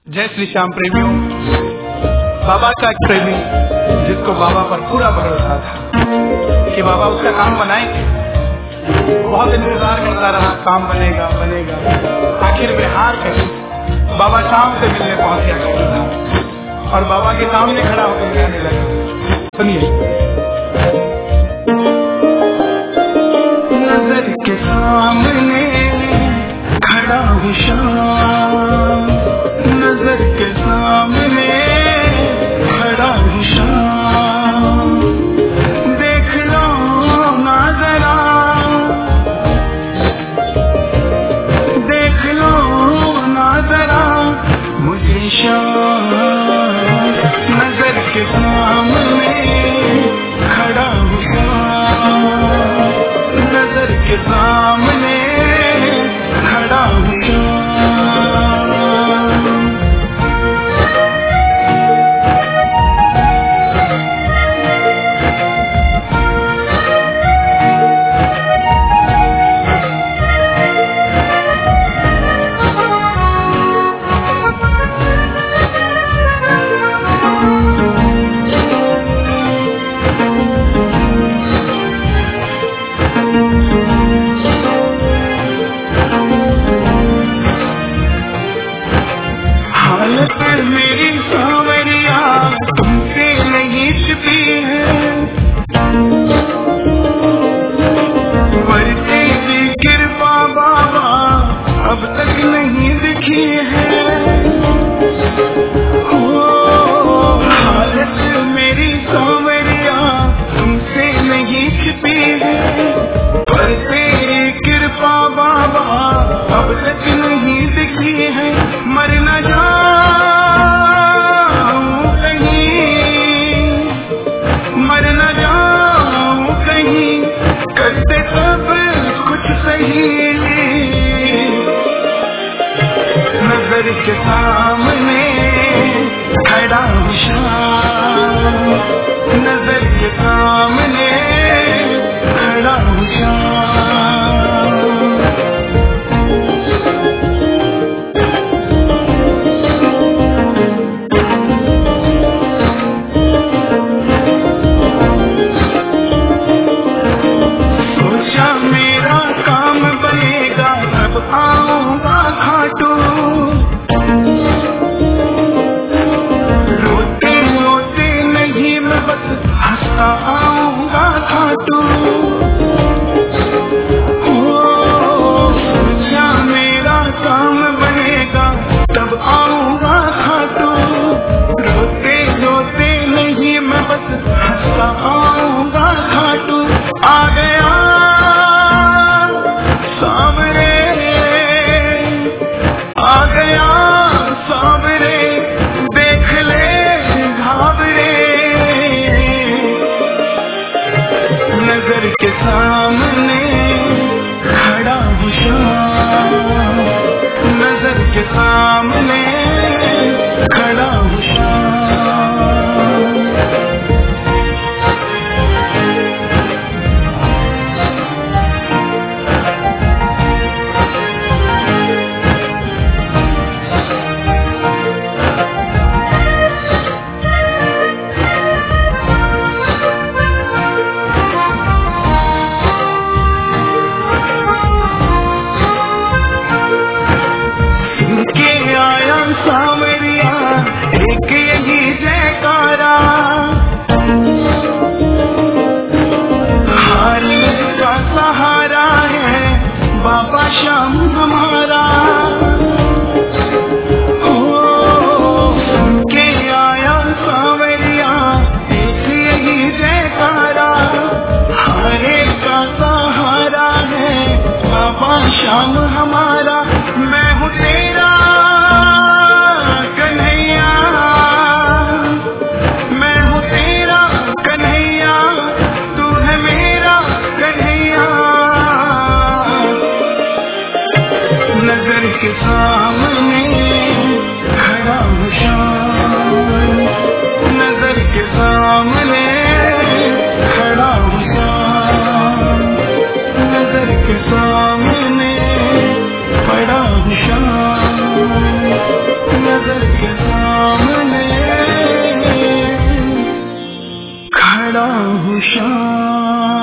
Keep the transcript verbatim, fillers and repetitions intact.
जय श्री श्याम प्रेमियों, बाबा का एक प्रेमी जिसको बाबा पर पूरा भरोसा था कि बाबा उसका काम बनाएंगे, बहुत इंतजार करता रहा, काम बनेगा बनेगा। आखिर में हार कर बाबा शाम से मिलने पहुंच गया और बाबा के सामने खड़ा होकर कहने लगा, सुनिए। नजर के सामने खड़ा हूँ शाम, नजर के सामने खड़ा हूँ शाम, देख लो ना जरा, देख लो ना जरा मुझे शाम, नजर के सामने खड़ा हूँ शाम, नजर के सामने खड़ा हूँ शाम। मेरी सावरिया तुमसे नहीं छिपी है, पर तेरी कृपा बाबा अब तक नहीं दिखी है। ओ हालत मेरी सावरिया तुमसे नहीं छिपी है, पर तेरी कृपा बाबा अब तक नहीं दिखी है। मर न जाऊं कहीं, मर न जाऊं कहीं, करते सब कुछ सही, नजर के सामने खड़ा हूँ शाम, नजर के सामने खड़ा हूँ शाम। आऊंगा खाटू, रोते रोते नहीं मैं बस हंसता आऊंगा खाटू। सोचा मेरा काम बनेगा तब आऊंगा खाटू, रोते रोते नहीं मैं बस हंसता आऊंगा खाटू। आ गया सामने, आ गया सामने, देख ले घावरे, नजर के सामने खड़ा हूँ शाम, नजर के सामने खड़ा हूँ शाम। सावरिया एक यही जयकारा, हारी का सहारा है बाबा श्याम हमारा। ओ के आया सावरिया एक यही जयकारा, हारे का सहारा है बाबा श्याम हमारा। मैं हूँ तेरा कन्हैया, मैं हूँ तेरा कन्हैया, तू है मेरा कन्हैया, नजर के सामने खड़ा हूँ शाम, नजर के सामने खड़ा हूँ शाम, नजर के सामने खड़ा हूँ शाम, नजर खड़ा हूँ शाम